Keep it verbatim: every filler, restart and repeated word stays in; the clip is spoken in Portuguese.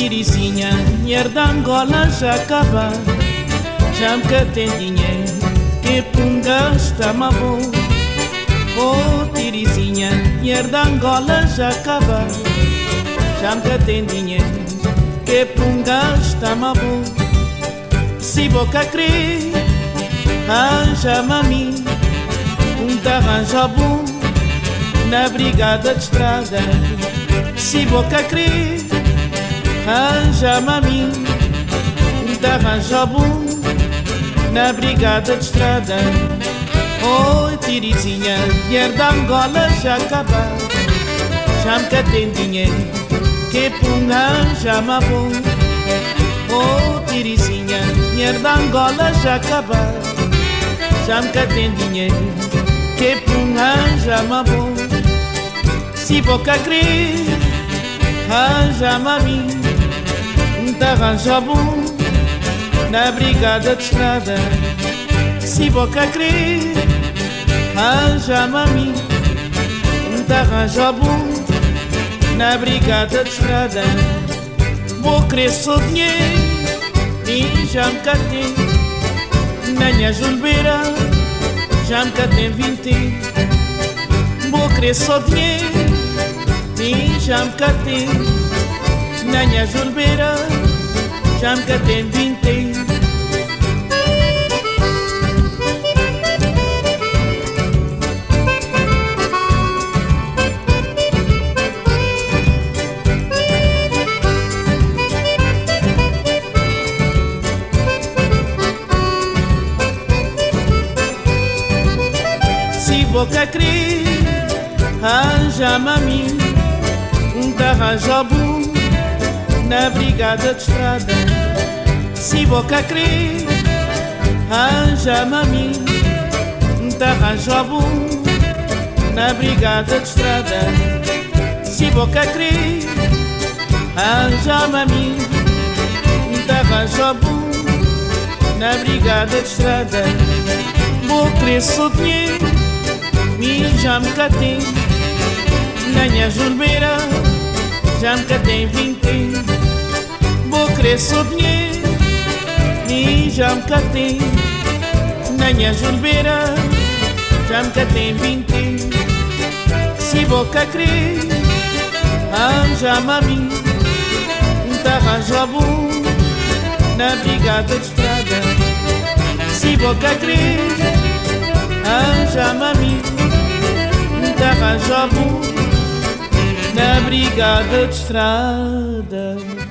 Tirizinha, dinheiro da Angola já acaba. Já me tem dinheiro que punga está má bom. Oh, Tirizinha, dinheiro da Angola já acaba. Já me tem dinheiro que punga está má bom. Se boca crer, arranja-me a mim um arranja bom na brigada de estrada. Se boca crer, arranja-me a mim um arranja bom na brigada de estrada. Oh, Tirizinha, dinheiro da Angola já acaba. Já me tem dinheiro que punga arranja-me bom. Oh, Tirizinha, dinheiro da Angola já acaba. Já me tem dinheiro que punga arranja-me bom. Se boca crer, arranja-me a mim um arranja bom na brigada de estrada. Se boca crer, arranja-me a mim um arranja bom na brigada de estrada. Vou querer só dinheiro e já me catei na minha julbeira, já me catei vinte. Vou querer só dinheiro e já me catei na minha julbeira, já me catei vinte. Se boca crer, arranja-me a mim um arranja bom na brigada de estrada. Se boca crer, arranja-me a mim um arranja bom na brigada de estrada. Se boca crer, arranja-me a mim um arranja bom na brigada de estrada. Vou querer só dinheiro e já me catei na minha julbeira, já me catei vinte. Vou querer só dinheiro e já me catei na minha julbeira, já me catei vinte. Se boca crer, arranja-me a mim um arranja bom na brigada de estrada. Se boca crer, arranja-me a mim um arranja bom na brigada de estrada.